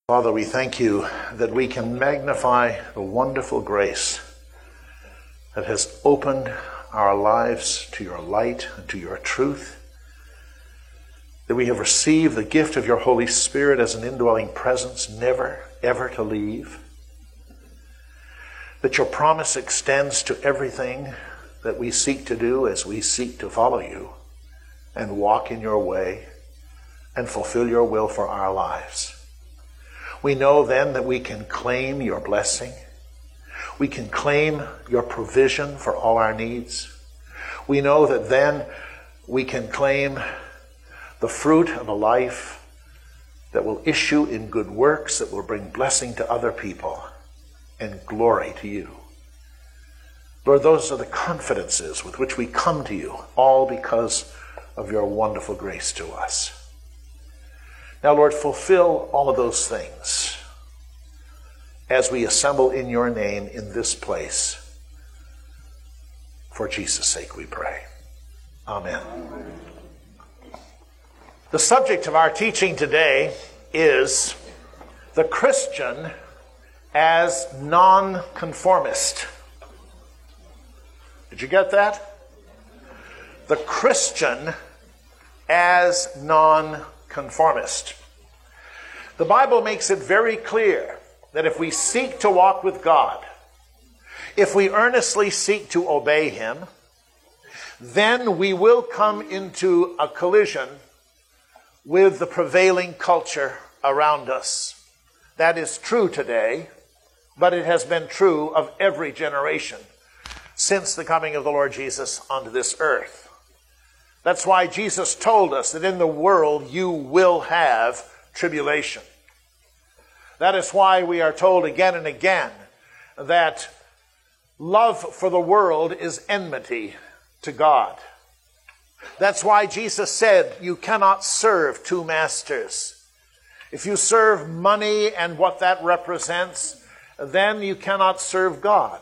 Father, we thank you that we can magnify the wonderful grace that has opened our lives to your light and to your truth, that we have received the gift of your Holy Spirit as an indwelling presence, never, ever to leave, that your promise extends to everything that we seek to do as we seek to follow you and walk in your way and fulfill your will for our lives. We know then that we can claim your blessing. We can claim your provision for all our needs. We know that then we can claim the fruit of a life that will issue in good works, that will bring blessing to other people and glory to you. Lord, those are the confidences with which we come to you, all because of your wonderful grace to us. Now, Lord, fulfill all of those things as we assemble in your name in this place. For Jesus' sake we pray. Amen. The subject of our teaching today is the Christian as nonconformist. Did you get that? The Christian as nonconformist. The Bible makes it very clear that if we seek to walk with God, if we earnestly seek to obey him, then we will come into a collision with the prevailing culture around us. That is true today, but it has been true of every generation since the coming of the Lord Jesus onto this earth. That's why Jesus told us that in the world you will have tribulation. That is why we are told again and again that love for the world is enmity to God. That's why Jesus said you cannot serve two masters. If you serve money and what that represents, then you cannot serve God.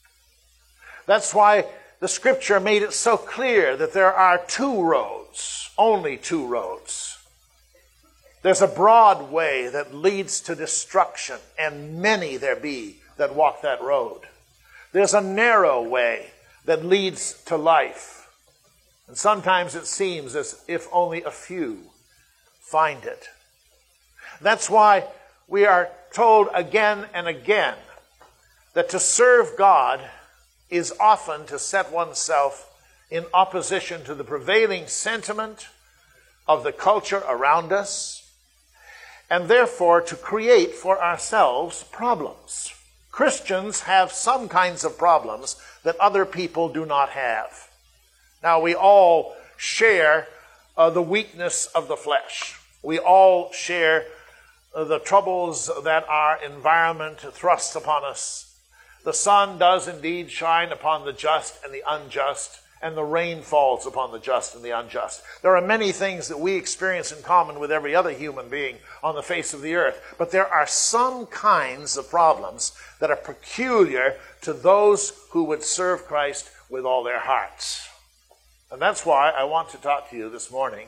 That's why the Scripture made it so clear that there are two roads, only two roads. There's a broad way that leads to destruction, and many there be that walk that road. There's a narrow way that leads to life, and sometimes it seems as if only a few find it. That's why we are told again and again that to serve God is often to set oneself in opposition to the prevailing sentiment of the culture around us, and therefore to create for ourselves problems. Christians have some kinds of problems that other people do not have. Now, we all share the weakness of the flesh. We all share the troubles that our environment thrusts upon us. The sun does indeed shine upon the just and the unjust, and the rain falls upon the just and the unjust. There are many things that we experience in common with every other human being on the face of the earth, but there are some kinds of problems that are peculiar to those who would serve Christ with all their hearts. And that's why I want to talk to you this morning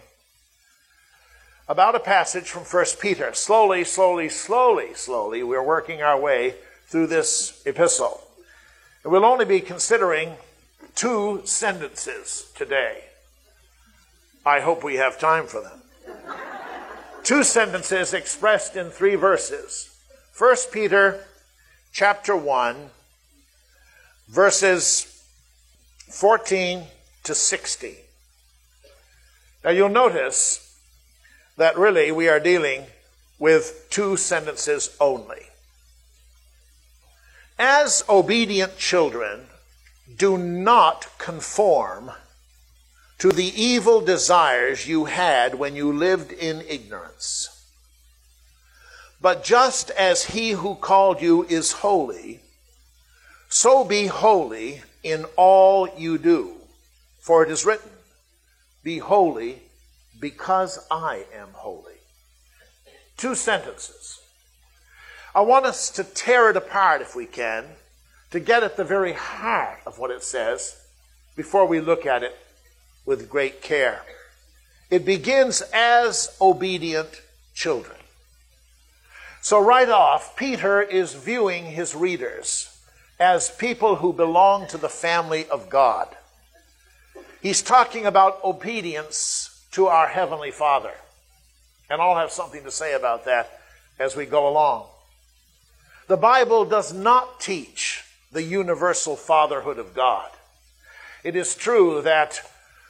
about a passage from 1 Peter. Slowly, we're working our way through this epistle. And we'll only be considering two sentences today. I hope we have time for them. Two sentences expressed in 3 verses. 1 Peter chapter 1, verses 14 to 60. Now you'll notice that really we are dealing with 2 sentences only. As obedient children, do not conform to the evil desires you had when you lived in ignorance. But just as he who called you is holy, so be holy in all you do. For it is written, be holy because I am holy. 2 sentences. I want us to tear it apart if we can, to get at the very heart of what it says before we look at it with great care. It begins as obedient children. So right off, Peter is viewing his readers as people who belong to the family of God. He's talking about obedience to our Heavenly Father. And I'll have something to say about that as we go along. The Bible does not teach the universal fatherhood of God. It is true that,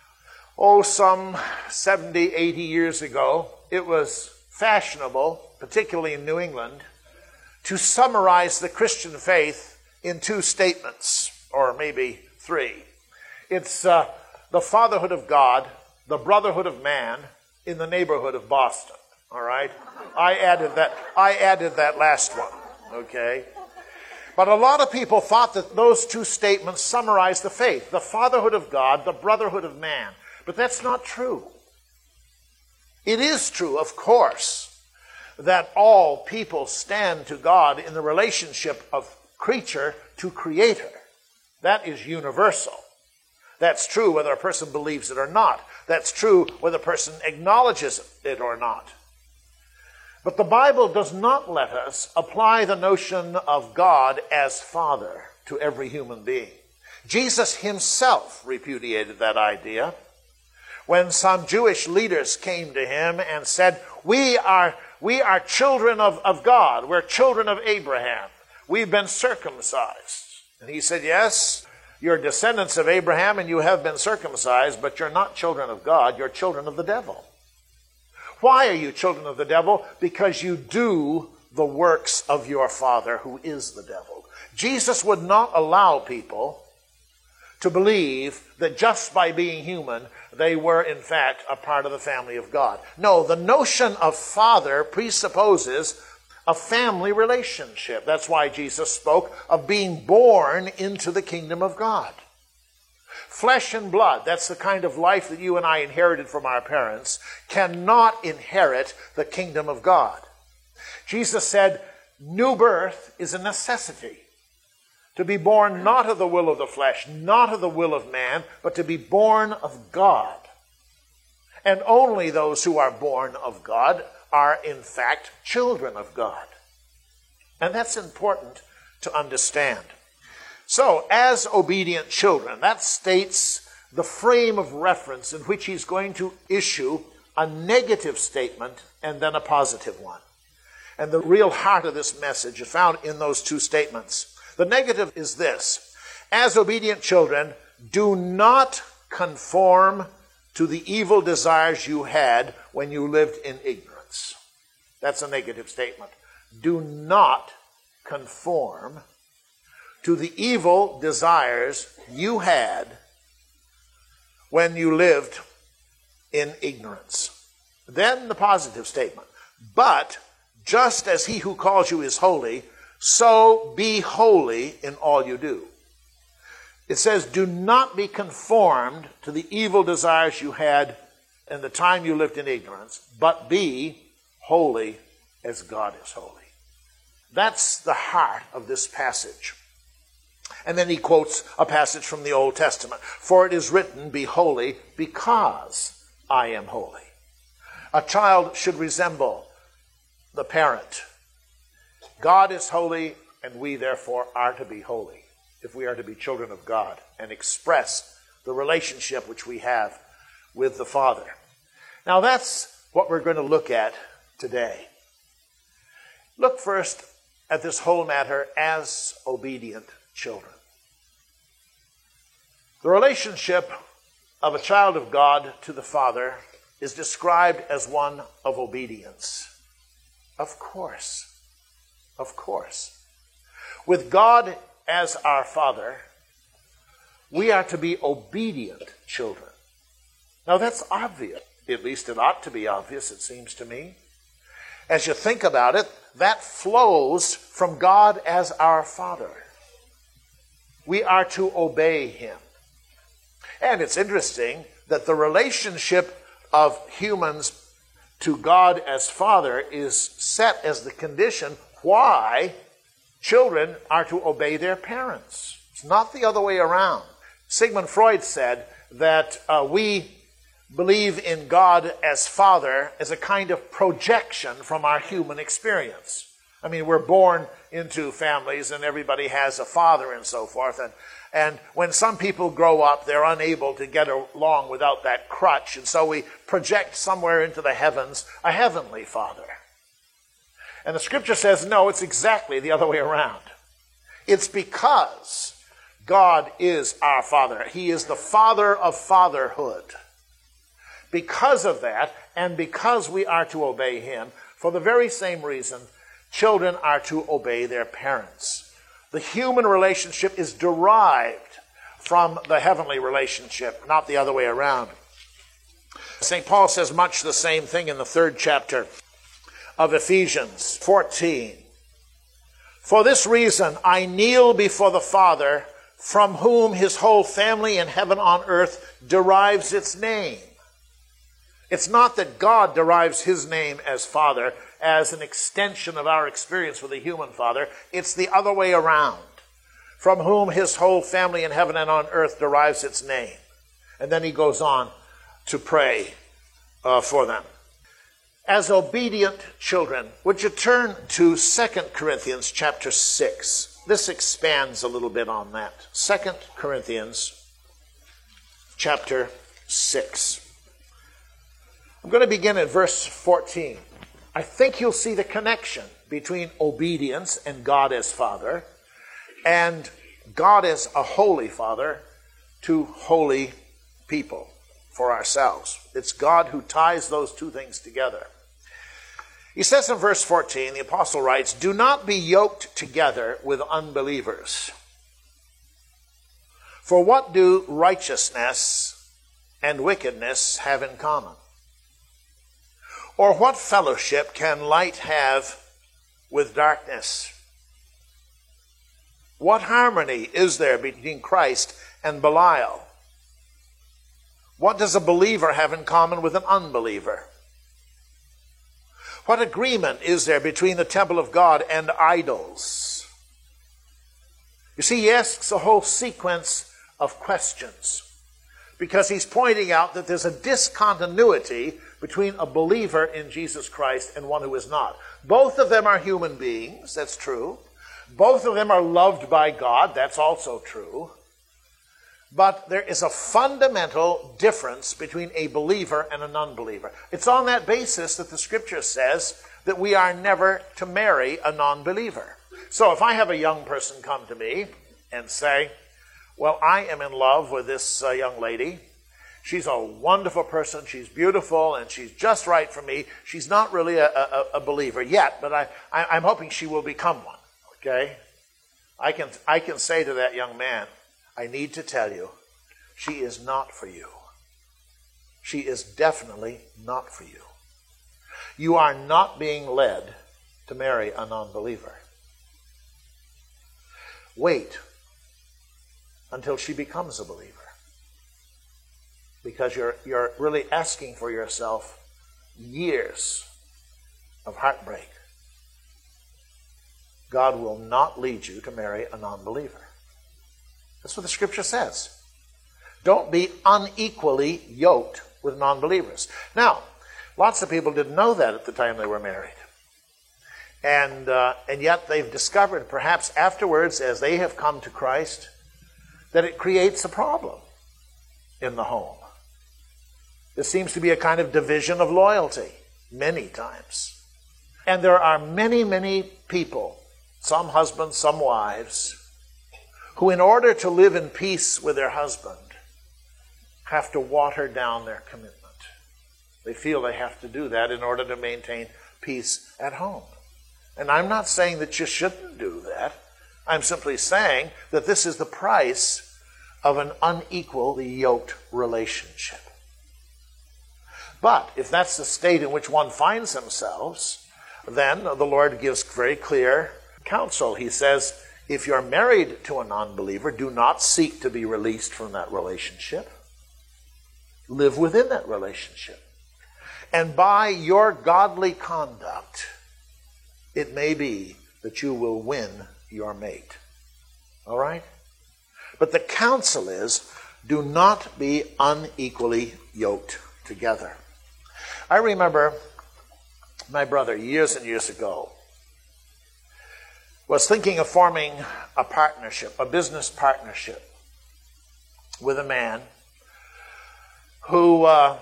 some 70, 80 years ago, it was fashionable, particularly in New England, to summarize the Christian faith in 2 statements, or maybe 3. It's the fatherhood of God, the brotherhood of man, in the neighborhood of Boston. All right? I added that last one. Okay? But a lot of people thought that those 2 statements summarized the faith. The fatherhood of God, the brotherhood of man. But that's not true. It is true, of course, that all people stand to God in the relationship of creature to creator. That is universal. That's true whether a person believes it or not. That's true whether a person acknowledges it or not. But the Bible does not let us apply the notion of God as Father to every human being. Jesus himself repudiated that idea when some Jewish leaders came to him and said, we are children of God. We're children of Abraham. We've been circumcised. And he said, yes, you're descendants of Abraham and you have been circumcised, but you're not children of God. You're children of the devil. Why are you children of the devil? Because you do the works of your father who is the devil. Jesus would not allow people to believe that just by being human, they were in fact a part of the family of God. No, the notion of father presupposes a family relationship. That's why Jesus spoke of being born into the kingdom of God. Flesh and blood, that's the kind of life that you and I inherited from our parents, cannot inherit the kingdom of God. Jesus said, new birth is a necessity. To be born not of the will of the flesh, not of the will of man, but to be born of God. And only those who are born of God are in fact children of God. And that's important to understand. So, as obedient children, that states the frame of reference in which he's going to issue a negative statement and then a positive one. And the real heart of this message is found in those 2 statements. The negative is this: as obedient children, do not conform to the evil desires you had when you lived in ignorance. That's a negative statement. Do not conform to the evil desires you had when you lived in ignorance. Then the positive statement. But just as he who calls you is holy, so be holy in all you do. It says, do not be conformed to the evil desires you had in the time you lived in ignorance, but be holy as God is holy. That's the heart of this passage. And then he quotes a passage from the Old Testament. For it is written, be holy because I am holy. A child should resemble the parent. God is holy, and we therefore are to be holy if we are to be children of God and express the relationship which we have with the Father. Now that's what we're going to look at today. Look first at this whole matter as obedient children. The relationship of a child of God to the Father is described as one of obedience. Of course. Of course. With God as our Father, we are to be obedient children. Now that's obvious. At least it ought to be obvious, it seems to me. As you think about it, that flows from God as our Father. We are to obey him. And it's interesting that the relationship of humans to God as Father is set as the condition why children are to obey their parents. It's not the other way around. Sigmund Freud said that we believe in God as Father as a kind of projection from our human experience. I mean, we're born into families and everybody has a father and so forth. And when some people grow up, they're unable to get along without that crutch. And so we project somewhere into the heavens a heavenly father. And the scripture says, no, it's exactly the other way around. It's because God is our Father. He is the Father of fatherhood. Because of that, and because we are to obey Him, for the very same reason, children are to obey their parents. The human relationship is derived from the heavenly relationship, not the other way around. St. Paul says much the same thing in the 3rd chapter of Ephesians 14. For this reason, I kneel before the Father, from whom His whole family in heaven on earth derives its name. It's not that God derives His name as Father as an extension of our experience with a human father. It's the other way around. From whom His whole family in heaven and on earth derives its name. And then he goes on to pray for them. As obedient children, would you turn to 2 Corinthians chapter 6? This expands a little bit on that. 2 Corinthians chapter 6. I'm going to begin at verse 14. I think you'll see the connection between obedience and God as Father, and God as a holy Father to holy people for ourselves. It's God who ties those two things together. He says in verse 14, the apostle writes, do not be yoked together with unbelievers. For what do righteousness and wickedness have in common? Or what fellowship can light have with darkness? What harmony is there between Christ and Belial? What does a believer have in common with an unbeliever? What agreement is there between the temple of God and idols? You see, he asks a whole sequence of questions because he's pointing out that there's a discontinuity between a believer in Jesus Christ and one who is not. Both of them are human beings, that's true. Both of them are loved by God, that's also true. But there is a fundamental difference between a believer and a non-believer. It's on that basis that the scripture says that we are never to marry a non-believer. So if I have a young person come to me and say, well, I am in love with this young lady. She's a wonderful person, she's beautiful, and she's just right for me. She's not really a believer yet, but I'm hoping she will become one, okay? I can say to that young man, I need to tell you, she is not for you. She is definitely not for you. You are not being led to marry a non-believer. Wait until she becomes a believer. Because you're really asking for yourself years of heartbreak. God will not lead you to marry a non-believer. That's what the scripture says. Don't be unequally yoked with non-believers. Now, lots of people didn't know that at the time they were married. And yet they've discovered, perhaps afterwards, as they have come to Christ, that it creates a problem in the home. There seems to be a kind of division of loyalty many times. And there are many, many people, some husbands, some wives, who in order to live in peace with their husband have to water down their commitment. They feel they have to do that in order to maintain peace at home. And I'm not saying that you shouldn't do that. I'm simply saying that this is the price of an unequally yoked relationship. But if that's the state in which one finds themselves, then the Lord gives very clear counsel. He says, if you're married to a non-believer, do not seek to be released from that relationship. Live within that relationship. And by your godly conduct, it may be that you will win your mate. All right? But the counsel is, do not be unequally yoked together. I remember my brother years and years ago. was thinking of forming a partnership, a business partnership, with a man who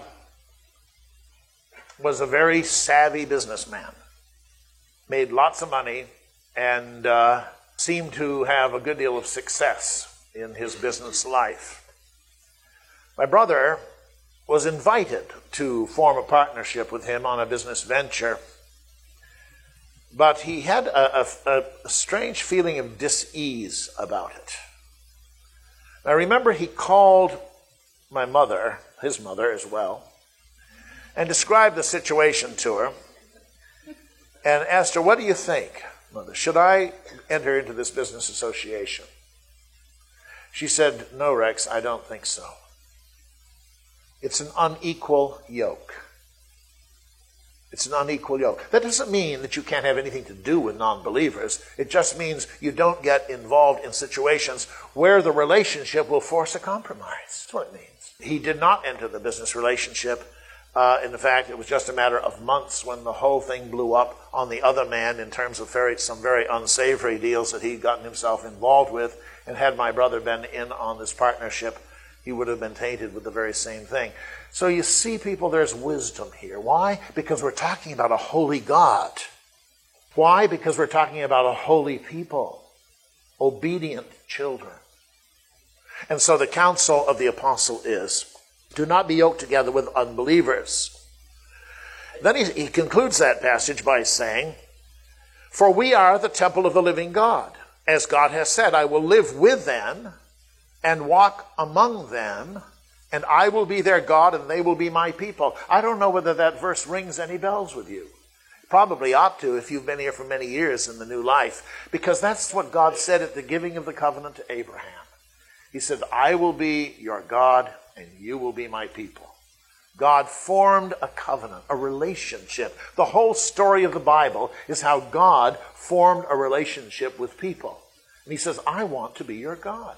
was a very savvy businessman, made lots of money, and seemed to have a good deal of success in his business life. My brother was invited to form a partnership with him on a business venture, but he had a strange feeling of dis-ease about it. I remember he called my mother, his mother as well, and described the situation to her and asked her, "What do you think, Mother? Should I enter into this business association?" She said, "No, Rex, I don't think so. It's an unequal yoke. It's an unequal yoke." That doesn't mean that you can't have anything to do with non-believers. It just means you don't get involved in situations where the relationship will force a compromise. That's what it means. He did not enter the business relationship. In fact, it was just a matter of months when the whole thing blew up on the other man in terms of some very unsavory deals that he'd gotten himself involved with. And had my brother been in on this partnership, he would have been tainted with the very same thing. So you see, people, there's wisdom here. Why? Because we're talking about a holy God. Why? Because we're talking about a holy people, obedient children. And so the counsel of the apostle is, do not be yoked together with unbelievers. Then he concludes that passage by saying, "For we are the temple of the living God. As God has said, I will live with them and walk among them, and I will be their God, and they will be my people." I don't know whether that verse rings any bells with you. Probably ought to if you've been here for many years in the new life, because that's what God said at the giving of the covenant to Abraham. He said, "I will be your God, and you will be my people." God formed a covenant, a relationship. The whole story of the Bible is how God formed a relationship with people. And he says, "I want to be your God."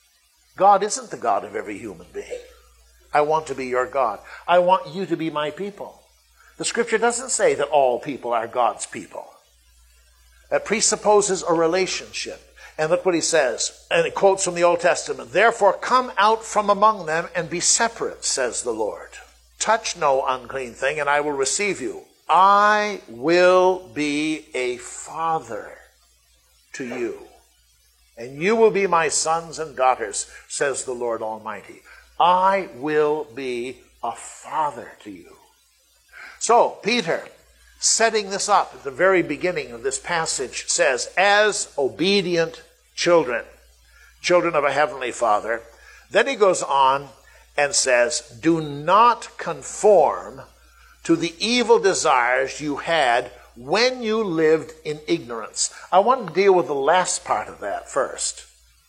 God isn't the God of every human being. I want to be your God. I want you to be my people. The scripture doesn't say that all people are God's people. That presupposes a relationship. And look what he says, and it quotes from the Old Testament. "Therefore come out from among them and be separate, says the Lord. Touch no unclean thing, and I will receive you. I will be a father to you, and you will be my sons and daughters, says the Lord Almighty." I will be a father to you. So Peter, setting this up at the very beginning of this passage, says, as obedient children, children of a heavenly Father. Then he goes on and says, "Do not conform to the evil desires you had when you lived in ignorance." I want to deal with the last part of that first.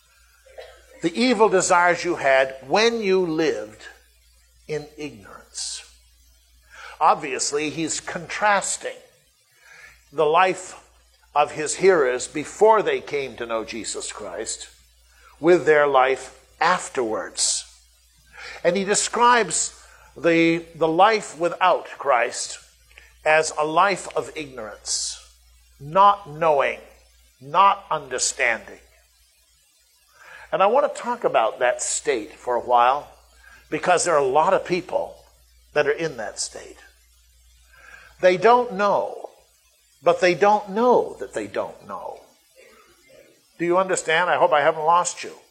The evil desires you had when you lived in ignorance. Obviously, he's contrasting the life of his hearers before they came to know Jesus Christ with their life afterwards. And he describes the life without Christ as a life of ignorance, not knowing, not understanding. And I want to talk about that state for a while, because there are a lot of people that are in that state. They don't know, but they don't know that they don't know. Do you understand? I hope I haven't lost you.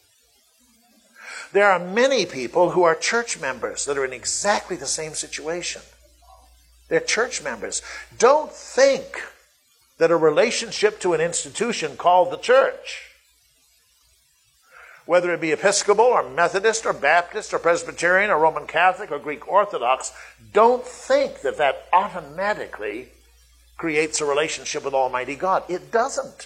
There are many people who are church members that are in exactly the same situation. They're church members. Don't think that a relationship to an institution called the church, whether it be Episcopal or Methodist or Baptist or Presbyterian or Roman Catholic or Greek Orthodox, don't think that that automatically creates a relationship with Almighty God. It doesn't.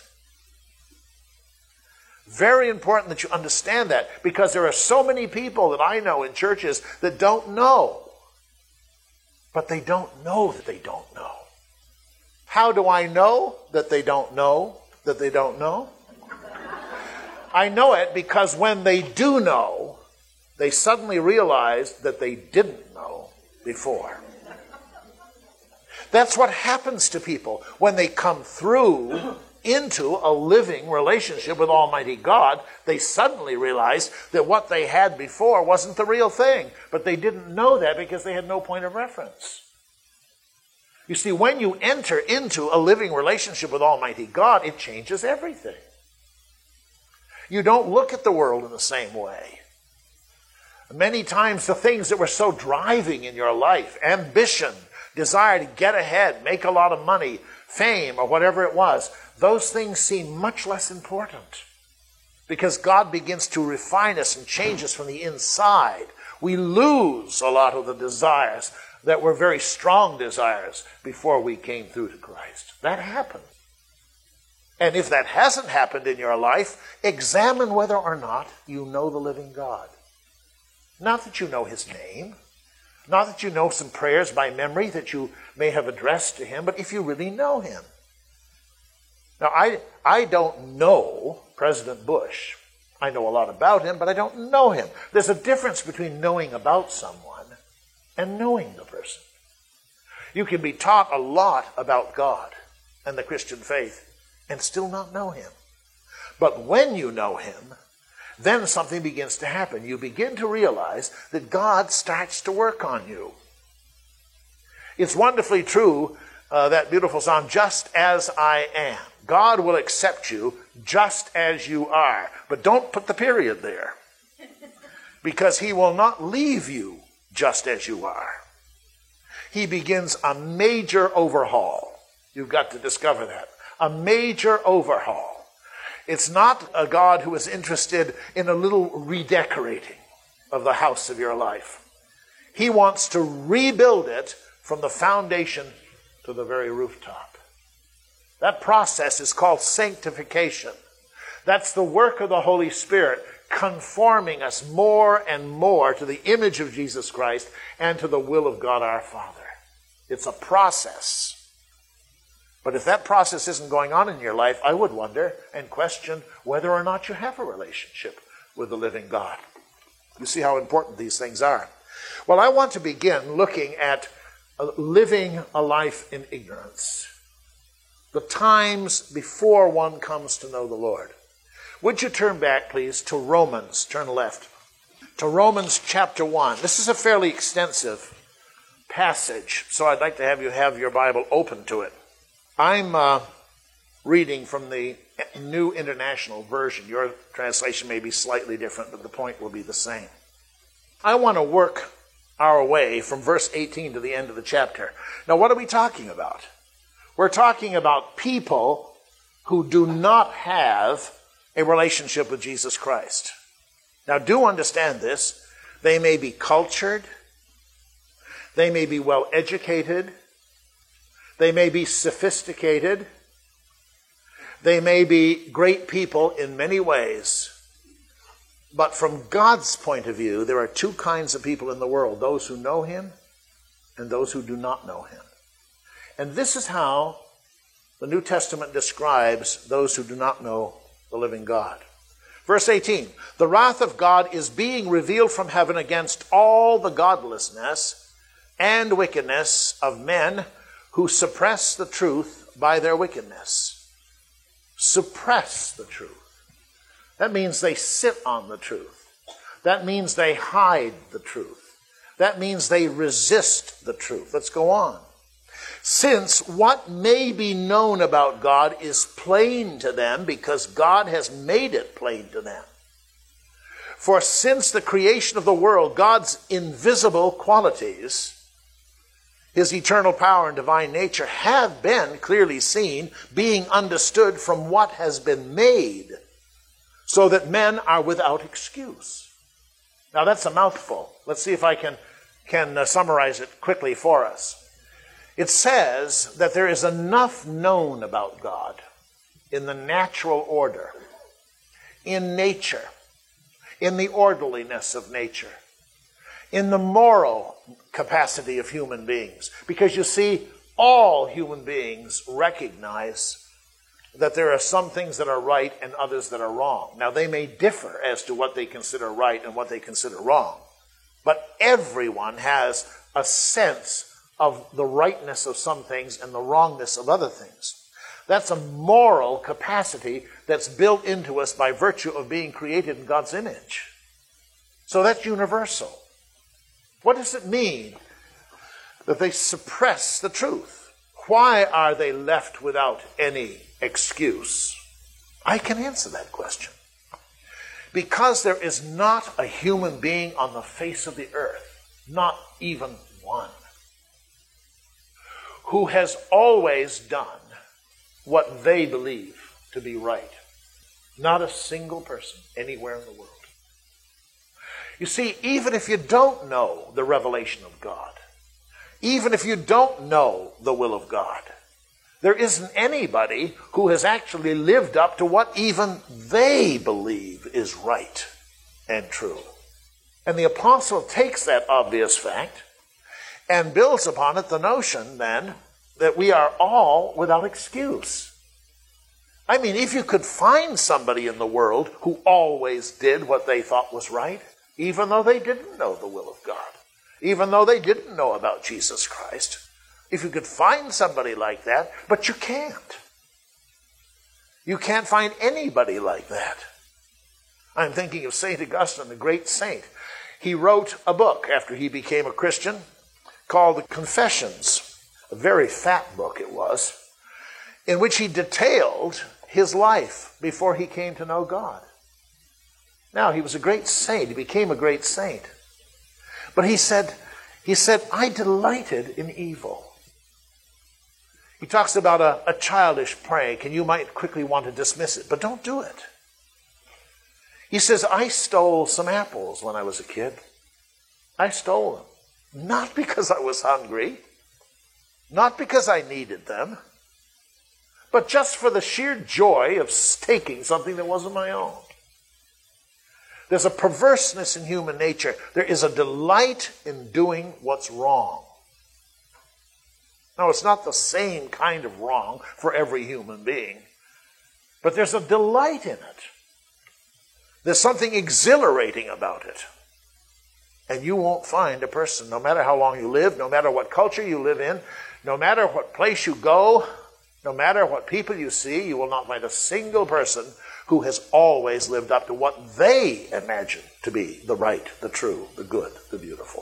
Very important that you understand that, because there are so many people that I know in churches that don't know, but they don't know that they don't know. How do I know that they don't know that they don't know? I know it because when they do know, they suddenly realize that they didn't know before. That's what happens to people when they come through into a living relationship with Almighty God, they suddenly realized that what they had before wasn't the real thing. But they didn't know that because they had no point of reference. You see, when you enter into a living relationship with Almighty God, it changes everything. You don't look at the world in the same way. Many times the things that were so driving in your life, ambition, desire to get ahead, make a lot of money, fame, or whatever it was, those things seem much less important because God begins to refine us and change us from the inside. We lose a lot of the desires that were very strong desires before we came through to Christ. That happens. And if that hasn't happened in your life, examine whether or not you know the living God. Not that you know his name, not that you know some prayers by memory that you may have addressed to him, but if you really know him. Now, I don't know President Bush. I know a lot about him, but I don't know him. There's a difference between knowing about someone and knowing the person. You can be taught a lot about God and the Christian faith and still not know him. But when you know him, then something begins to happen. You begin to realize that God starts to work on you. It's wonderfully true, that beautiful song, just as I am. God will accept you just as you are. But don't put the period there, because he will not leave you just as you are. He begins a major overhaul. You've got to discover that. A major overhaul. It's not a God who is interested in a little redecorating of the house of your life. He wants to rebuild it from the foundation to the very rooftop. That process is called sanctification. That's the work of the Holy Spirit, conforming us more and more to the image of Jesus Christ and to the will of God our Father. It's a process. But if that process isn't going on in your life, I would wonder and question whether or not you have a relationship with the living God. You see how important these things are. Well, I want to begin looking at living a life in ignorance. The times before one comes to know the Lord. Would you turn back, please, to Romans? Turn left. To Romans chapter 1. This is a fairly extensive passage, so I'd like to have you have your Bible open to it. I'm reading from the New International Version. Your translation may be slightly different, but the point will be the same. I want to work our way from verse 18 to the end of the chapter. Now, what are we talking about? We're talking about people who do not have a relationship with Jesus Christ. Now, do understand this. They may be cultured. They may be well educated. They may be sophisticated. They may be great people in many ways. But from God's point of view, there are two kinds of people in the world, those who know him and those who do not know him. And this is how the New Testament describes those who do not know the living God. Verse 18, the wrath of God is being revealed from heaven against all the godlessness and wickedness of men who suppress the truth by their wickedness. Suppress the truth. That means they sit on the truth. That means they hide the truth. That means they resist the truth. Let's go on. Since what may be known about God is plain to them because God has made it plain to them. For since the creation of the world, God's invisible qualities, his eternal power and divine nature, have been clearly seen, being understood from what has been made, so that men are without excuse. Now that's a mouthful. Let's see if I can summarize it quickly for us. It says that there is enough known about God in the natural order, in nature, in the orderliness of nature, in the moral capacity of human beings. Because you see, all human beings recognize that there are some things that are right and others that are wrong. Now, they may differ as to what they consider right and what they consider wrong, but everyone has a sense of the rightness of some things and the wrongness of other things. That's a moral capacity that's built into us by virtue of being created in God's image. So that's universal. What does it mean that they suppress the truth? Why are they left without any excuse? I can answer that question. Because there is not a human being on the face of the earth, not even one, who has always done what they believe to be right. Not a single person anywhere in the world. You see, even if you don't know the revelation of God, even if you don't know the will of God, there isn't anybody who has actually lived up to what even they believe is right and true. And the apostle takes that obvious fact and builds upon it the notion then that we are all without excuse. I mean, if you could find somebody in the world who always did what they thought was right, even though they didn't know the will of God, even though they didn't know about Jesus Christ, if you could find somebody like that, but you can't. You can't find anybody like that. I'm thinking of St. Augustine, the great saint. He wrote a book after he became a Christian called The Confessions, a very fat book it was, in which he detailed his life before he came to know God. Now, he was a great saint. He became a great saint. But he said, I delighted in evil. He talks about a childish prank, and you might quickly want to dismiss it, but don't do it. He says, I stole some apples when I was a kid. I stole them. Not because I was hungry, not because I needed them, but just for the sheer joy of taking something that wasn't my own. There's a perverseness in human nature. There is a delight in doing what's wrong. Now, it's not the same kind of wrong for every human being, but there's a delight in it. There's something exhilarating about it. And you won't find a person, no matter how long you live, no matter what culture you live in, no matter what place you go, no matter what people you see, you will not find a single person who has always lived up to what they imagine to be the right, the true, the good, the beautiful.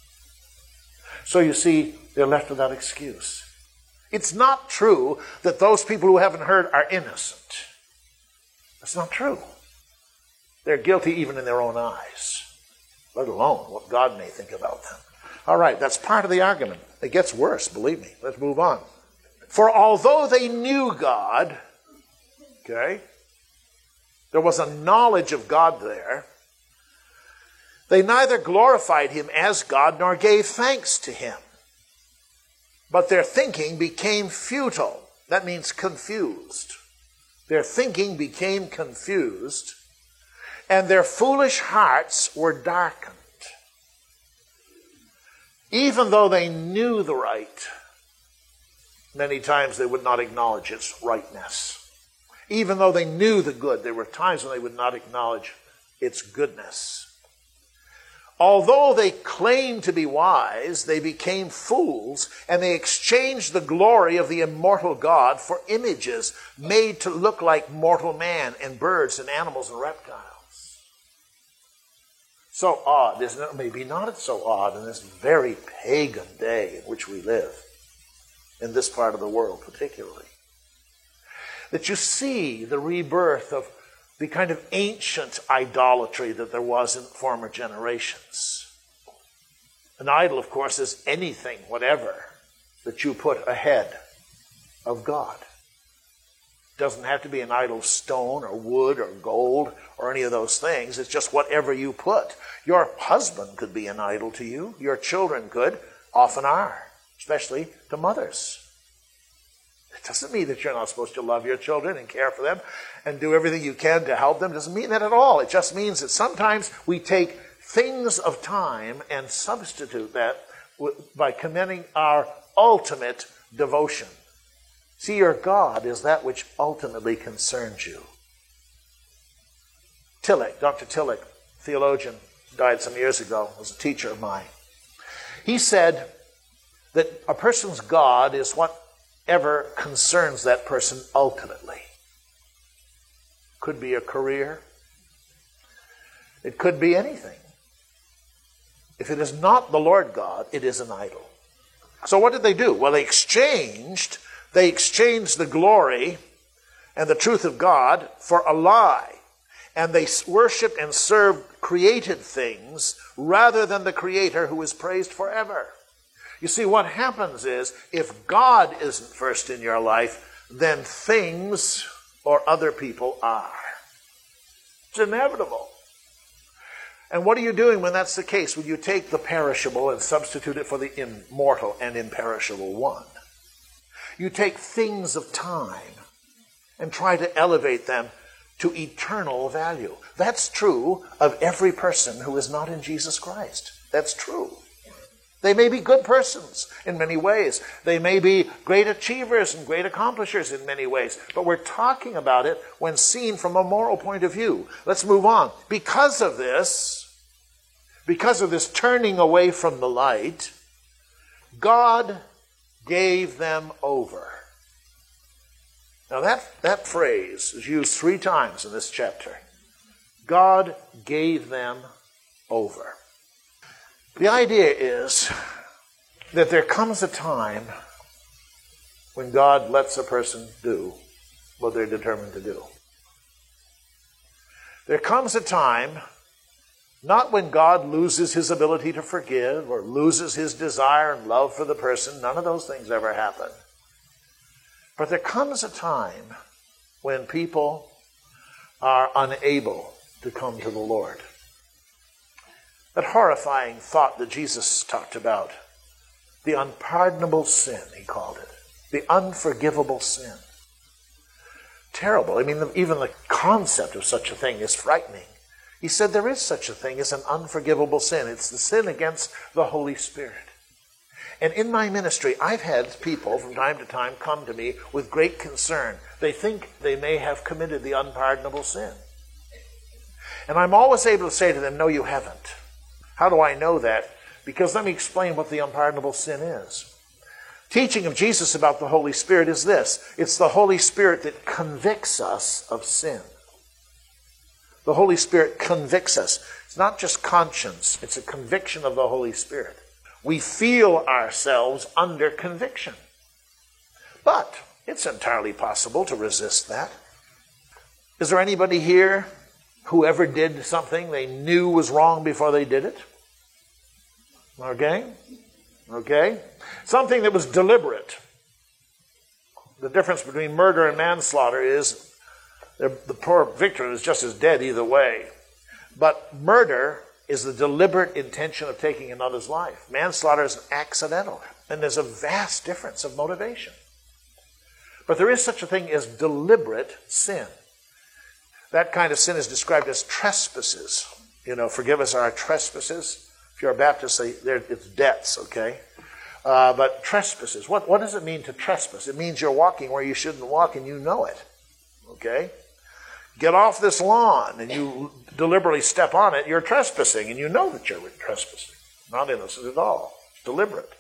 So you see, they're left without excuse. It's not true that those people who haven't heard are innocent. That's not true. They're guilty even in their own eyes, let alone what God may think about them. All right, that's part of the argument. It gets worse, believe me. Let's move on. For although they knew God, okay, there was a knowledge of God there, they neither glorified him as God nor gave thanks to him. But their thinking became futile. That means confused. Their thinking became confused, and their foolish hearts were darkened. Even though they knew the right, many times they would not acknowledge its rightness. Even though they knew the good, there were times when they would not acknowledge its goodness. Although they claimed to be wise, they became fools, and they exchanged the glory of the immortal God for images made to look like mortal man and birds and animals and reptiles. So odd, isn't it? Maybe not so odd in this very pagan day in which we live, in this part of the world particularly, that you see the rebirth of the kind of ancient idolatry that there was in former generations. An idol, of course, is anything, whatever, that you put ahead of God. It doesn't have to be an idol of stone or wood or gold or any of those things. It's just whatever you put. Your husband could be an idol to you. Your children could, often are, especially to mothers. It doesn't mean that you're not supposed to love your children and care for them and do everything you can to help them. It doesn't mean that at all. It just means that sometimes we take things of time and substitute that by commending our ultimate devotion. See, your God is that which ultimately concerns you. Tillich, Dr. Tillich, theologian, died some years ago, was a teacher of mine. He said that a person's God is what ever concerns that person ultimately. Could be a career. It could be anything. If it is not the Lord God, it is an idol. So what did they do? Well, they exchanged the glory and the truth of God for a lie. And they worshiped and served created things rather than the Creator who is praised forever. You see, what happens is, if God isn't first in your life, then things or other people are. It's inevitable. And what are you doing when that's the case? When you take the perishable and substitute it for the immortal and imperishable one. You take things of time and try to elevate them to eternal value. That's true of every person who is not in Jesus Christ. That's true. They may be good persons in many ways. They may be great achievers and great accomplishers in many ways. But we're talking about it when seen from a moral point of view. Let's move on. Because of this turning away from the light, God gave them over. Now that phrase is used 3 times in this chapter. God gave them over. The idea is that there comes a time when God lets a person do what they're determined to do. There comes a time, not when God loses his ability to forgive or loses his desire and love for the person. None of those things ever happen. But there comes a time when people are unable to come to the Lord. That horrifying thought that Jesus talked about, the unpardonable sin, he called it, the unforgivable sin. Terrible. I mean, even the concept of such a thing is frightening. He said there is such a thing as an unforgivable sin. It's the sin against the Holy Spirit. And in my ministry, I've had people from time to time come to me with great concern. They think they may have committed the unpardonable sin. And I'm always able to say to them, no, you haven't. How do I know that? Because let me explain what the unpardonable sin is. Teaching of Jesus about the Holy Spirit is this. It's the Holy Spirit that convicts us of sin. The Holy Spirit convicts us. It's not just conscience. It's a conviction of the Holy Spirit. We feel ourselves under conviction. But it's entirely possible to resist that. Is there anybody here who ever did something they knew was wrong before they did it? Okay? Something that was deliberate. The difference between murder and manslaughter is the poor victim is just as dead either way. But murder is the deliberate intention of taking another's life. Manslaughter is accidental. And there's a vast difference of motivation. But there is such a thing as deliberate sin. That kind of sin is described as trespasses. Forgive us our trespasses. If you're a Baptist, it's debts, okay? But trespasses. What does it mean to trespass? It means you're walking where you shouldn't walk and you know it, okay? Get off this lawn and you deliberately step on it, you're trespassing, and you know that you're trespassing. Not innocent at all. It's deliberate.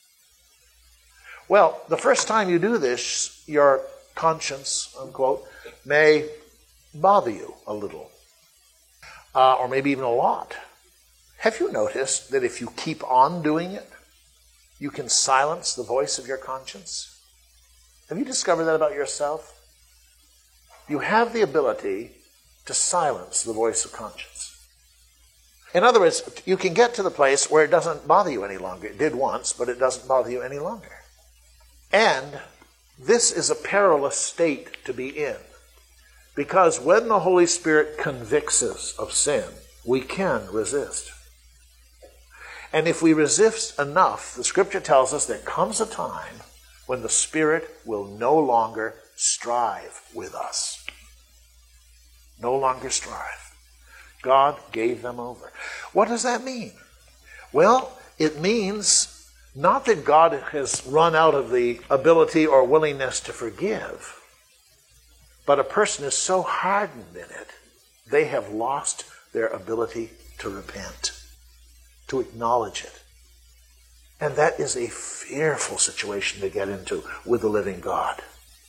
Well, the first time you do this, your conscience, unquote, may bother you a little, or maybe even a lot. Have you noticed that if you keep on doing it, you can silence the voice of your conscience? Have you discovered that about yourself? You have the ability to silence the voice of conscience. In other words, you can get to the place where it doesn't bother you any longer. It did once, but it doesn't bother you any longer. And this is a perilous state to be in. Because when the Holy Spirit convicts us of sin, we can resist. And if we resist enough, the Scripture tells us there comes a time when the Spirit will no longer strive with us. No longer strive. God gave them over. What does that mean? Well, it means not that God has run out of the ability or willingness to forgive, but a person is so hardened in it, they have lost their ability to repent, to acknowledge it. And that is a fearful situation to get into with the living God.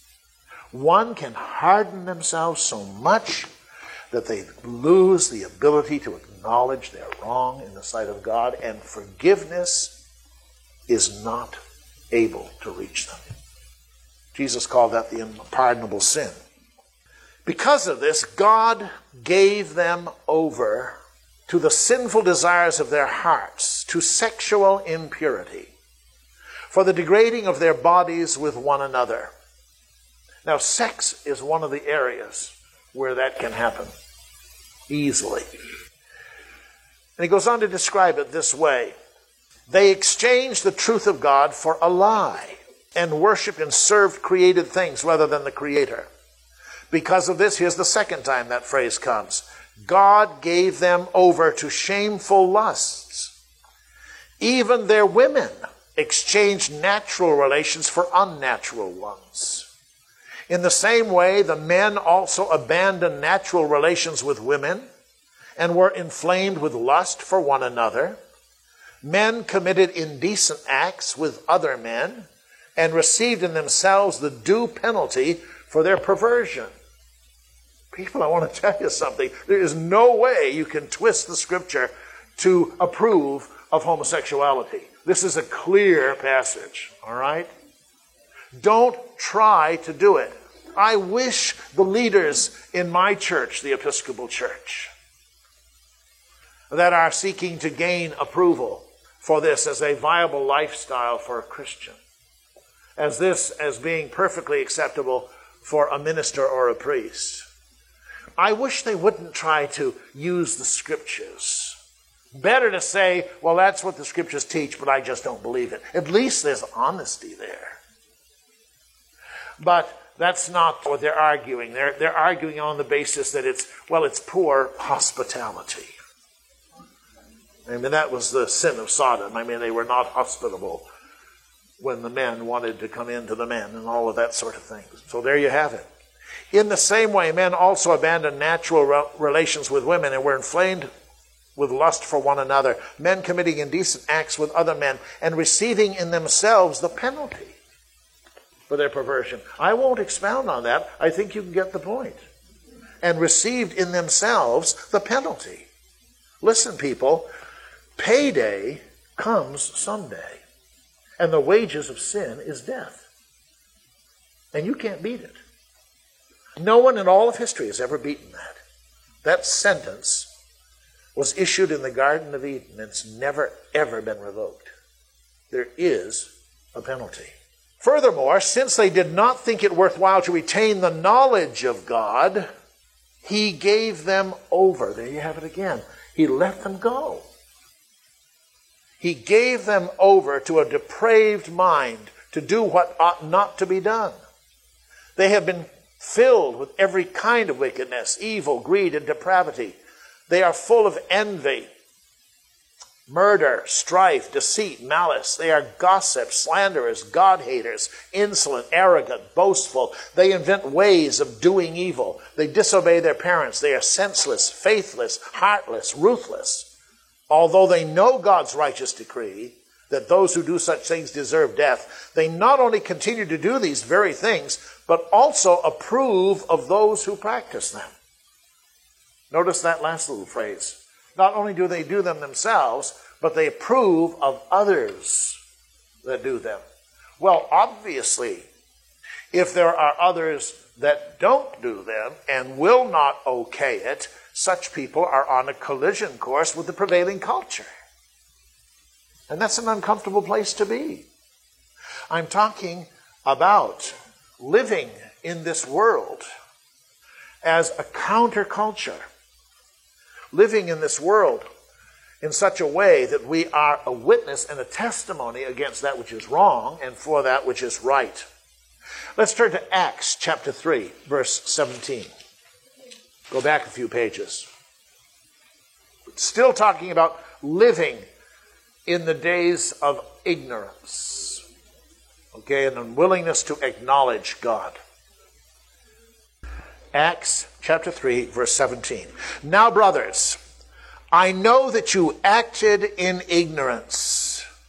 One can harden themselves so much that they lose the ability to acknowledge they're wrong in the sight of God, and forgiveness is not able to reach them. Jesus called that the unpardonable sin. Because of this, God gave them over to the sinful desires of their hearts, to sexual impurity, for the degrading of their bodies with one another. Now, sex is one of the areas where that can happen easily. And he goes on to describe it this way. They exchanged the truth of God for a lie and worshiped and served created things rather than the Creator. Because of this, here's the second time that phrase comes. God gave them over to shameful lusts. Even their women exchanged natural relations for unnatural ones. In the same way, the men also abandoned natural relations with women and were inflamed with lust for one another. Men committed indecent acts with other men and received in themselves the due penalty for their perversion. People, I want to tell you something. There is no way you can twist the Scripture to approve of homosexuality. This is a clear passage, all right? Don't try to do it. I wish the leaders in my church, the Episcopal Church, that are seeking to gain approval for this as a viable lifestyle for a Christian, as being perfectly acceptable for a minister or a priest. I wish they wouldn't try to use the Scriptures. Better to say, well, that's what the Scriptures teach, but I just don't believe it. At least there's honesty there. But that's not what they're arguing. They're arguing on the basis that it's poor hospitality. I mean, that was the sin of Sodom. I mean, they were not hospitable when the men wanted to come in to the men and all of that sort of thing. So there you have it. In the same way, men also abandoned natural relations with women and were inflamed with lust for one another, men committing indecent acts with other men and receiving in themselves the penalty for their perversion. I won't expound on that. I think you can get the point. And received in themselves the penalty. Listen, people, payday comes someday. And the wages of sin is death. And you can't beat it. No one in all of history has ever beaten that. That sentence was issued in the Garden of Eden. It's never, ever been revoked. There is a penalty. Furthermore, since they did not think it worthwhile to retain the knowledge of God, He gave them over. There you have it again. He let them go. He gave them over to a depraved mind to do what ought not to be done. They have been filled with every kind of wickedness, evil, greed, and depravity. They are full of envy, murder, strife, deceit, malice. They are gossips, slanderers, God-haters, insolent, arrogant, boastful. They invent ways of doing evil. They disobey their parents. They are senseless, faithless, heartless, ruthless. Although they know God's righteous decree that those who do such things deserve death, they not only continue to do these very things, but also approve of those who practice them. Notice that last little phrase. Not only do they do them themselves, but they approve of others that do them. Well, obviously, if there are others that don't do them and will not okay it, such people are on a collision course with the prevailing culture. And that's an uncomfortable place to be. I'm talking about living in this world as a counterculture. Living in this world in such a way that we are a witness and a testimony against that which is wrong and for that which is right. Let's turn to Acts chapter 3, verse 17. Go back a few pages. Still talking about living in the days of ignorance, okay, and unwillingness to acknowledge God. Acts chapter 3, verse 17. Now, brothers, I know that you acted in ignorance,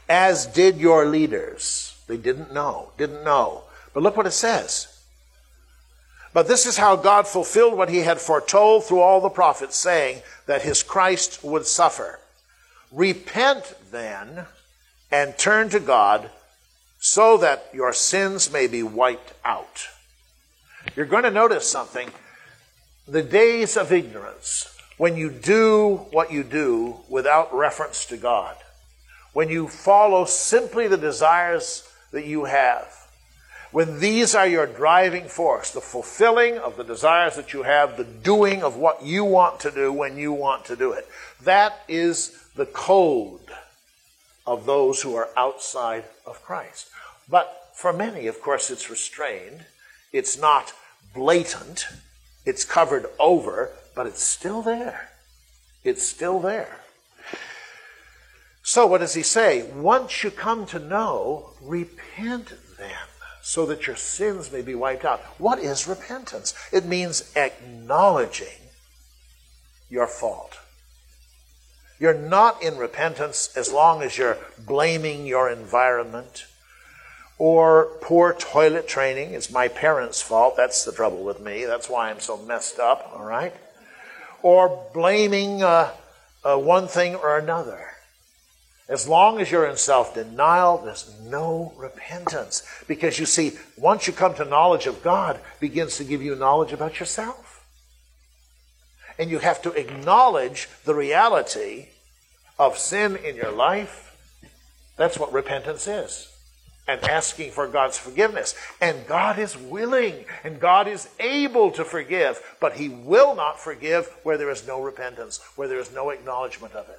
as did your leaders. They didn't know. But look what it says. But this is how God fulfilled what he had foretold through all the prophets, saying that his Christ would suffer. Repent then and turn to God so that your sins may be wiped out. You're going to notice something. The days of ignorance, when you do what you do without reference to God, when you follow simply the desires that you have, when these are your driving force, the fulfilling of the desires that you have, the doing of what you want to do when you want to do it, that is the code of those who are outside of Christ. But for many, of course, it's restrained. It's not blatant. It's covered over, but it's still there. It's still there. So what does he say? Once you come to know, repent then, so that your sins may be wiped out. What is repentance? It means acknowledging your fault. You're not in repentance as long as you're blaming your environment or poor toilet training. It's my parents' fault. That's the trouble with me. That's why I'm so messed up, all right? Or blaming one thing or another. As long as you're in self-denial, there's no repentance. Because you see, once you come to knowledge of God, it begins to give you knowledge about yourself. And you have to acknowledge the reality of sin in your life. That's what repentance is. And asking for God's forgiveness. And God is willing and God is able to forgive, but he will not forgive where there is no repentance, where there is no acknowledgement of it.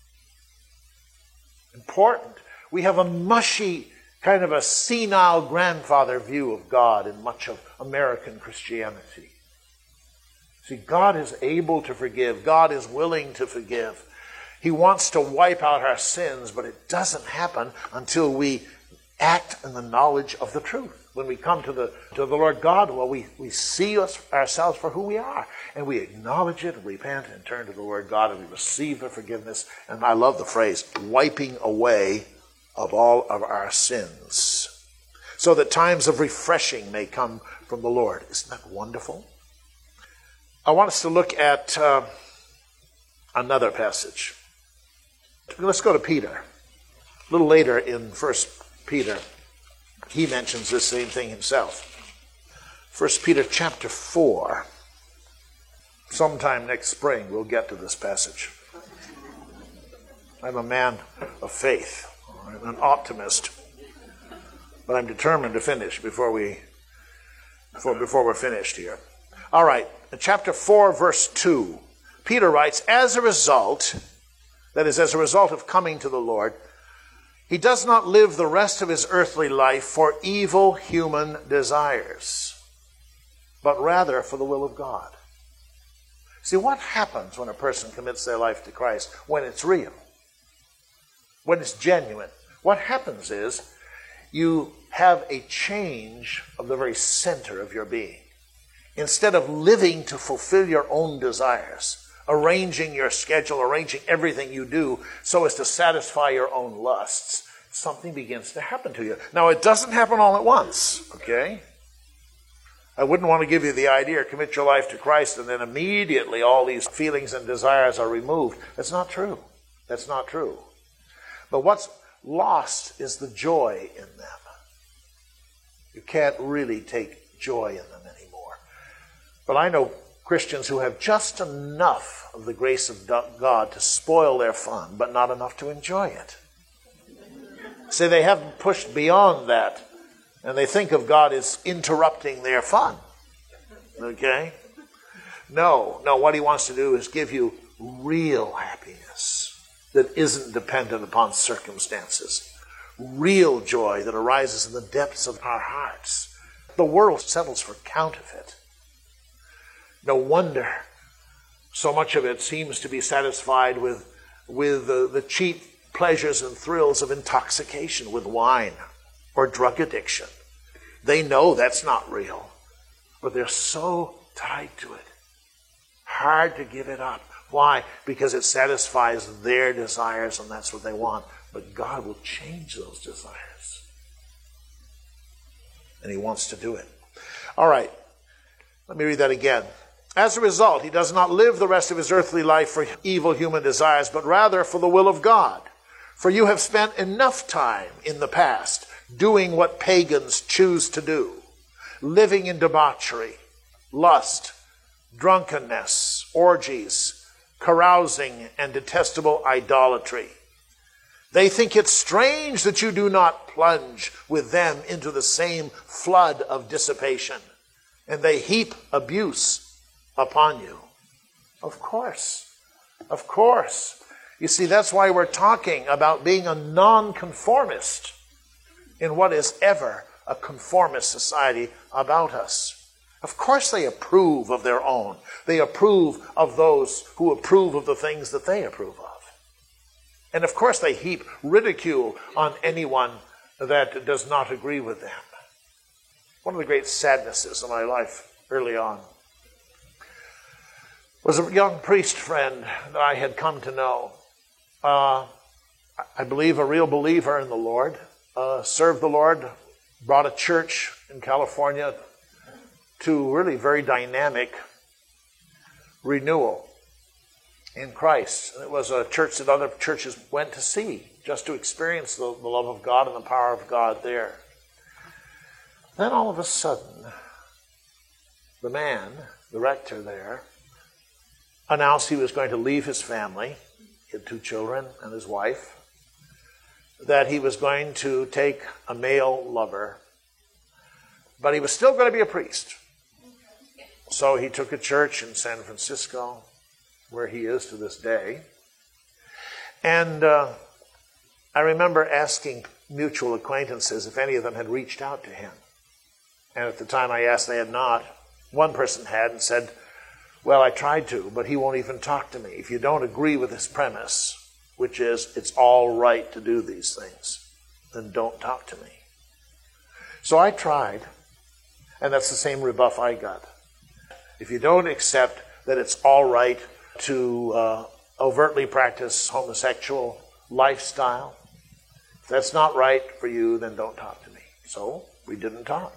Important. We have a mushy, kind of a senile grandfather view of God in much of American Christianity. See, God is able to forgive. God is willing to forgive. He wants to wipe out our sins, but it doesn't happen until we act in the knowledge of the truth. When we come to the Lord God, well, we see ourselves for who we are, and we acknowledge it and repent and turn to the Lord God, and we receive the forgiveness. And I love the phrase, wiping away of all of our sins, so that times of refreshing may come from the Lord. Isn't that wonderful? I want us to look at another passage. Let's go to Peter. A little later in 1 Peter, he mentions this same thing himself. 1 Peter chapter 4. Sometime next spring we'll get to this passage. I'm a man of faith. I'm an optimist. But I'm determined to finish before we're finished here. All right, in chapter 4, verse 2, Peter writes, as a result, that is, as a result of coming to the Lord, he does not live the rest of his earthly life for evil human desires, but rather for the will of God. See, what happens when a person commits their life to Christ? When it's real, when it's genuine, what happens is you have a change of the very center of your being. Instead of living to fulfill your own desires, arranging your schedule, arranging everything you do so as to satisfy your own lusts, something begins to happen to you. Now, it doesn't happen all at once, okay? I wouldn't want to give you the idea, commit your life to Christ, and then immediately all these feelings and desires are removed. That's not true. That's not true. But what's lost is the joy in them. You can't really take joy in them anymore. But I know Christians who have just enough of the grace of God to spoil their fun, but not enough to enjoy it. See, they haven't pushed beyond that, and they think of God as interrupting their fun. Okay? No, what he wants to do is give you real happiness that isn't dependent upon circumstances. Real joy that arises in the depths of our hearts. The world settles for counterfeit. No wonder so much of it seems to be satisfied with the cheap pleasures and thrills of intoxication with wine or drug addiction. They know that's not real, but they're so tied to it. Hard to give it up. Why? Because it satisfies their desires and that's what they want. But God will change those desires. And he wants to do it. All right. Let me read that again. As a result, he does not live the rest of his earthly life for evil human desires, but rather for the will of God. For you have spent enough time in the past doing what pagans choose to do, living in debauchery, lust, drunkenness, orgies, carousing, and detestable idolatry. They think it strange that you do not plunge with them into the same flood of dissipation, and they heap abuse upon you. Of course. Of course. You see, that's why we're talking about being a nonconformist in what is ever a conformist society about us. Of course they approve of their own. They approve of those who approve of the things that they approve of. And of course they heap ridicule on anyone that does not agree with them. One of the great sadnesses of my life early on was a young priest friend that I had come to know. I believe a real believer in the Lord, served the Lord, brought a church in California to really very dynamic renewal in Christ. It was a church that other churches went to see just to experience the love of God and the power of God there. Then all of a sudden, the man, the rector there, announced he was going to leave his family. He had 2 children and his wife. That he was going to take a male lover. But he was still going to be a priest. So he took a church in San Francisco, where he is to this day. And I remember asking mutual acquaintances if any of them had reached out to him. And at the time I asked, they had not. One person had and said, well, I tried to, but he won't even talk to me. If you don't agree with his premise, which is it's all right to do these things, then don't talk to me. So I tried, and that's the same rebuff I got. If you don't accept that it's all right to overtly practice homosexual lifestyle, if that's not right for you, then don't talk to me. So we didn't talk.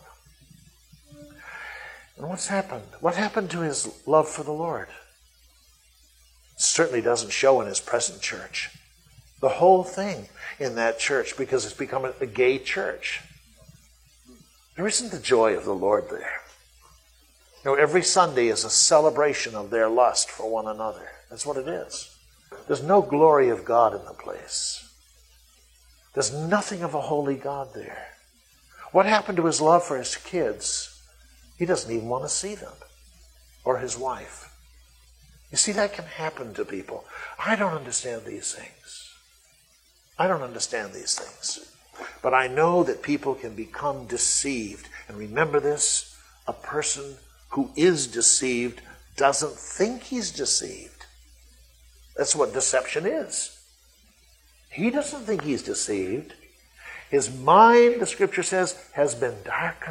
And what's happened? What happened to his love for the Lord? It certainly doesn't show in his present church. The whole thing in that church, because it's become a gay church. There isn't the joy of the Lord there. You know, every Sunday is a celebration of their lust for one another. That's what it is. There's no glory of God in the place. There's nothing of a holy God there. What happened to his love for his kids? He doesn't even want to see them, or his wife. You see, that can happen to people. I don't understand these things. I don't understand these things. But I know that people can become deceived. And remember this, a person who is deceived doesn't think he's deceived. That's what deception is. He doesn't think he's deceived. His mind, the scripture says, has been darkened.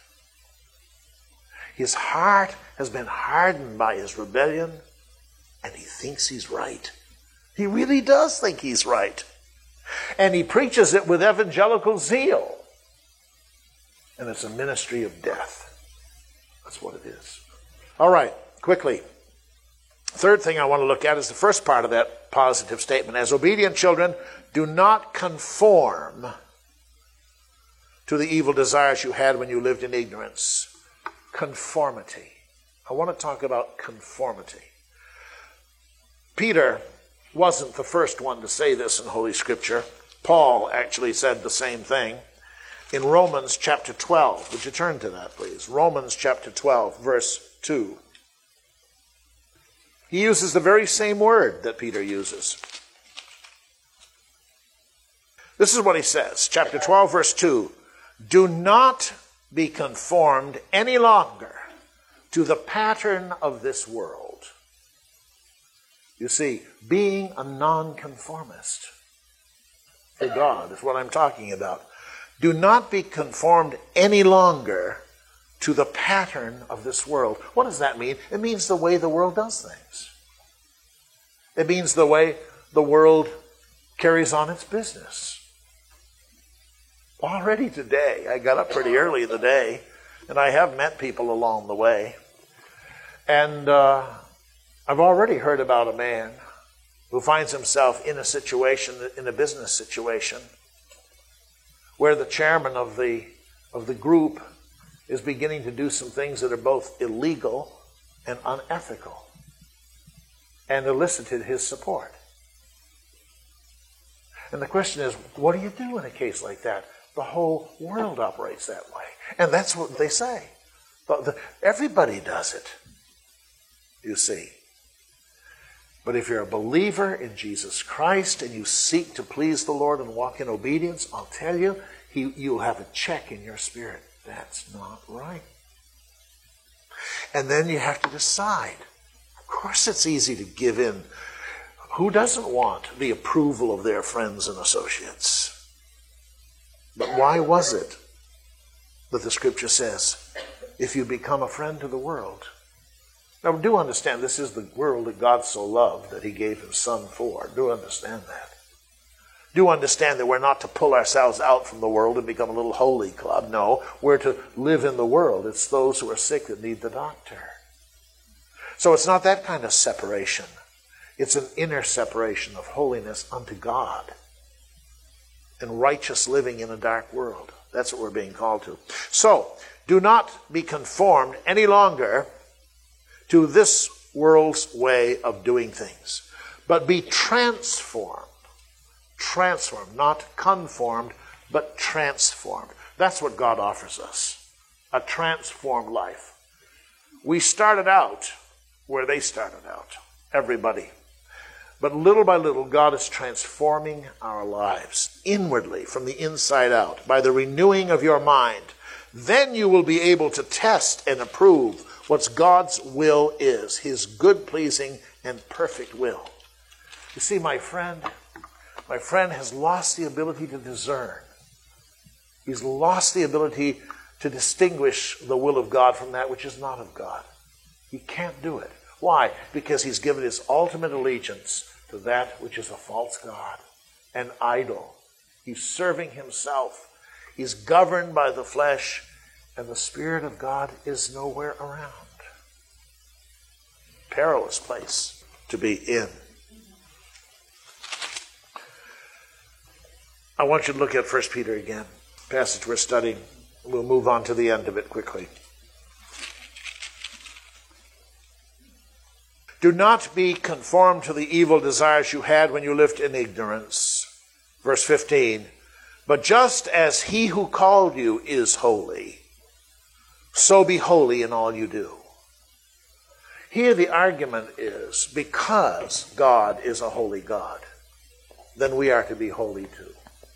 His heart has been hardened by his rebellion, and he thinks he's right. He really does think he's right. And he preaches it with evangelical zeal. And it's a ministry of death. That's what it is. All right, quickly. Third thing I want to look at is the first part of that positive statement. As obedient children, do not conform to the evil desires you had when you lived in ignorance. Conformity. I want to talk about conformity. Peter wasn't the first one to say this in Holy Scripture. Paul actually said the same thing in Romans chapter 12. Would you turn to that, please? Romans chapter 12, verse 2. He uses the very same word that Peter uses. This is what he says, chapter 12, verse 2. Do not be conformed any longer to the pattern of this world. You see, being a nonconformist for God is what I'm talking about. Do not be conformed any longer to the pattern of this world. What does that mean? It means the way the world does things. It means the way the world carries on its business. Already today, I got up pretty early in the day, and I have met people along the way. And I've already heard about a man who finds himself in a situation, in a business situation, where the chairman of the group is beginning to do some things that are both illegal and unethical, and elicited his support. And the question is, what do you do in a case like that? The whole world operates that way. And that's what they say. Everybody does it, you see. But if you're a believer in Jesus Christ and you seek to please the Lord and walk in obedience, I'll tell you, you'll have a check in your spirit. That's not right. And then you have to decide. Of course it's easy to give in. Who doesn't want the approval of their friends and associates? But why was it that the Scripture says, if you become a friend to the world? Now, do understand, this is the world that God so loved that he gave his Son for. Do understand that. Do understand that we're not to pull ourselves out from the world and become a little holy club. No, we're to live in the world. It's those who are sick that need the doctor. So it's not that kind of separation. It's an inner separation of holiness unto God and righteous living in a dark world. That's what we're being called to. So, do not be conformed any longer to this world's way of doing things, but be transformed. Transformed, not conformed, but transformed. That's what God offers us, a transformed life. We started out where they started out, everybody. But little by little, God is transforming our lives inwardly, from the inside out, by the renewing of your mind. Then you will be able to test and approve what God's will is, his good, pleasing, and perfect will. You see, my friend has lost the ability to discern. He's lost the ability to distinguish the will of God from that which is not of God. He can't do it. Why? Because he's given his ultimate allegiance to that which is a false god, an idol. He's serving himself. He's governed by the flesh, and the Spirit of God is nowhere around. Perilous place to be in. I want you to look at 1 Peter again, passage we're studying. We'll move on to the end of it quickly. Do not be conformed to the evil desires you had when you lived in ignorance. Verse 15. But just as he who called you is holy, so be holy in all you do. Here the argument is, because God is a holy God, then we are to be holy too.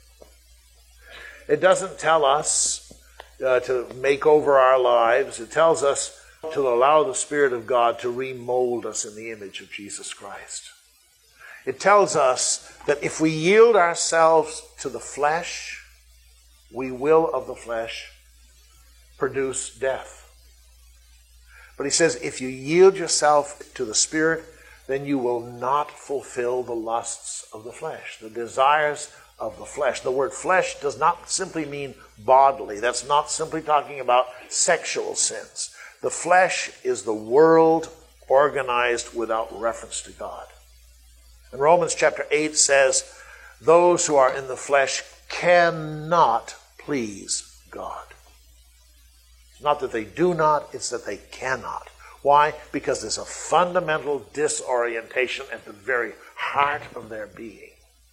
It doesn't tell us to make over our lives. It tells us to allow the Spirit of God to remold us in the image of Jesus Christ. It tells us that if we yield ourselves to the flesh, we will of the flesh produce death. But he says, if you yield yourself to the Spirit, then you will not fulfill the lusts of the flesh, the desires of the flesh. The word flesh does not simply mean bodily. That's not simply talking about sexual sins. The flesh is the world organized without reference to God. And Romans chapter 8 says, those who are in the flesh cannot please God. It's not that they do not, it's that they cannot. Why? Because there's a fundamental disorientation at the very heart of their being.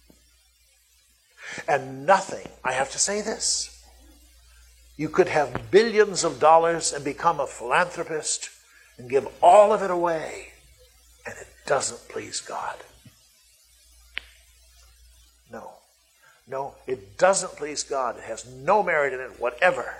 And nothing, I have to say this, you could have billions of dollars and become a philanthropist and give all of it away, and it doesn't please God. No, it doesn't please God. It has no merit in it whatever,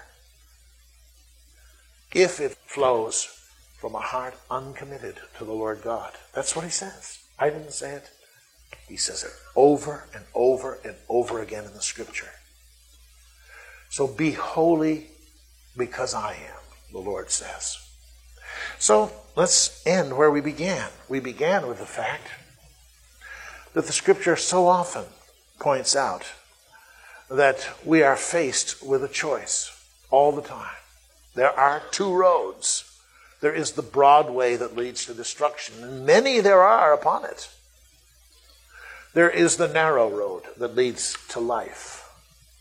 if it flows from a heart uncommitted to the Lord God. That's what he says. I didn't say it. He says it over and over and over again in the Scripture. So be holy because I am, the Lord says. So let's end where we began. We began with the fact that the Scripture so often points out that we are faced with a choice all the time. There are two roads. There is the broad way that leads to destruction, and many there are upon it. There is the narrow road that leads to life.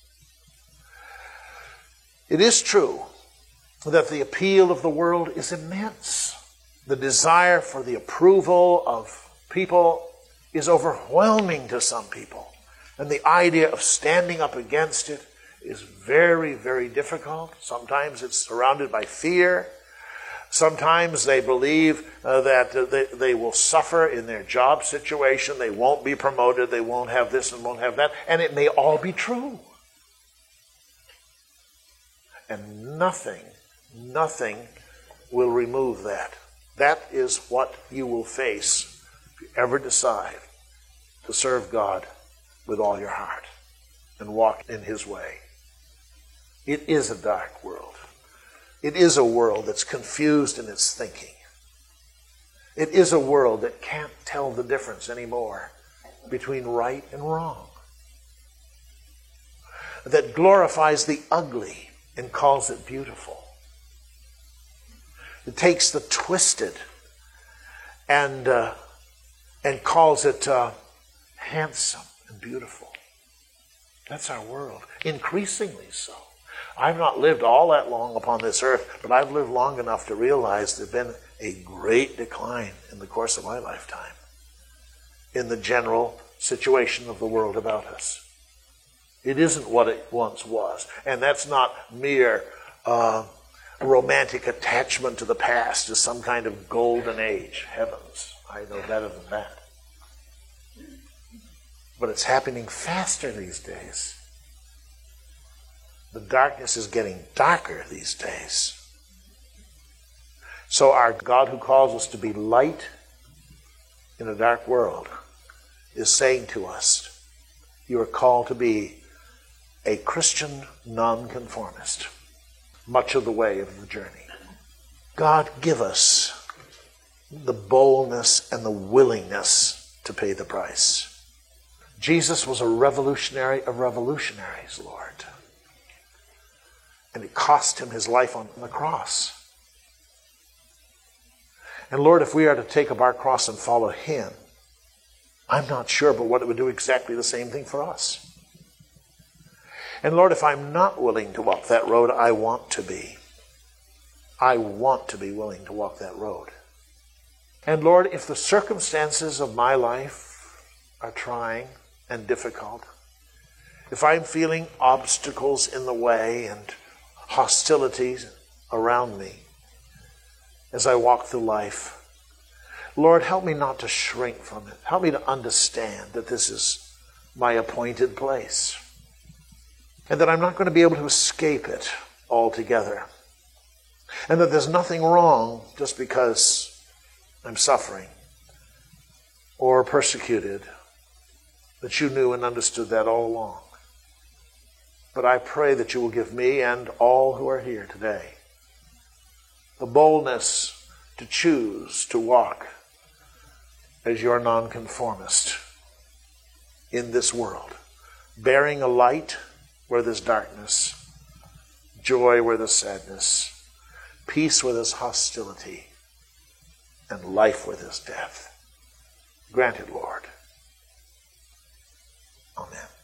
It is true that the appeal of the world is immense. The desire for the approval of people is overwhelming to some people. And the idea of standing up against it is very, very difficult. Sometimes it's surrounded by fear. Sometimes they believe that they will suffer in their job situation. They won't be promoted. They won't have this and won't have that. And it may all be true. And nothing will remove that. That is what you will face if you ever decide to serve God with all your heart and walk in His way. It is a dark world. It is a world that's confused in its thinking. It is a world that can't tell the difference anymore between right and wrong. That glorifies the ugly and calls it beautiful. It takes the twisted and calls it handsome and beautiful. That's our world, increasingly so. I've not lived all that long upon this earth, but I've lived long enough to realize there's been a great decline in the course of my lifetime in the general situation of the world about us. It isn't what it once was. And that's not mere romantic attachment to the past as some kind of golden age. Heavens, I know better than that. But it's happening faster these days. The darkness is getting darker these days. So our God, who calls us to be light in a dark world, is saying to us, you are called to be a Christian nonconformist much of the way of the journey. God, give us the boldness and the willingness to pay the price. Jesus was a revolutionary of revolutionaries, Lord. And it cost him his life on the cross. And Lord, if we are to take up our cross and follow him, I'm not sure but what it would do exactly the same thing for us. And Lord, if I'm not willing to walk that road, I want to be. I want to be willing to walk that road. And Lord, if the circumstances of my life are trying and difficult, if I'm feeling obstacles in the way and hostilities around me as I walk through life, Lord, help me not to shrink from it. Help me to understand that this is my appointed place and that I'm not going to be able to escape it altogether, and that there's nothing wrong just because I'm suffering or persecuted, that you knew and understood that all along. But I pray that you will give me and all who are here today the boldness to choose to walk as your nonconformist in this world, bearing a light where there's darkness, joy where there's sadness, peace where there's hostility, and life where there's death. Grant it, Lord. Amen.